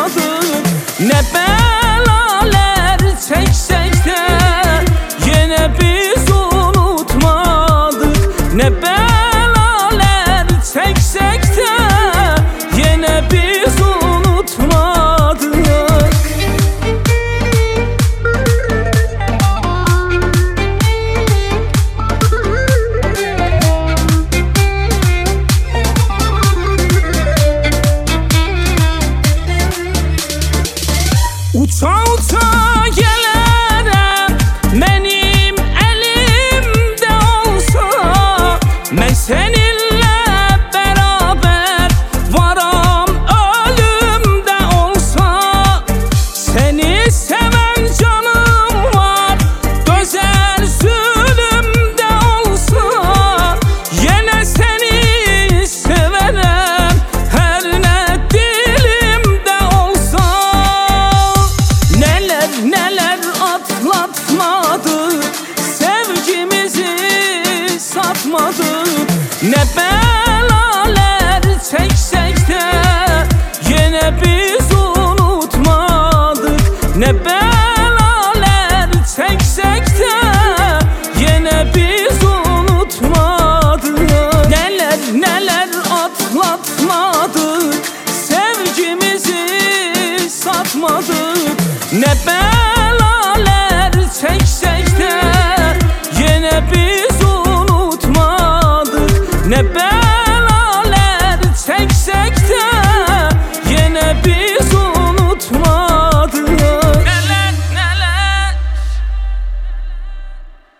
satmadık. Ne belalar çeksek de yine biz unutmadık. Ne belalar çeksek de yine biz unutmadık. Uça uça gelərəm, mənim əlimdə olsa, mən səninlə bərabər varam, ölümdə olsa. Səni sevən canım var, gözəl zülümdə olsa, yenə səni sevərəm, hər nə dilimdə olsa. Neler atlatmadık, sevgimizi satmadık. Ne belalar çeksek de yine biz unutmadık. Ne belalar çeksek de yine biz unutmadık. Neler atlatmadık, sevgimizi satmadık. Ne belalar çeksek de yine biz unutmadık. Ne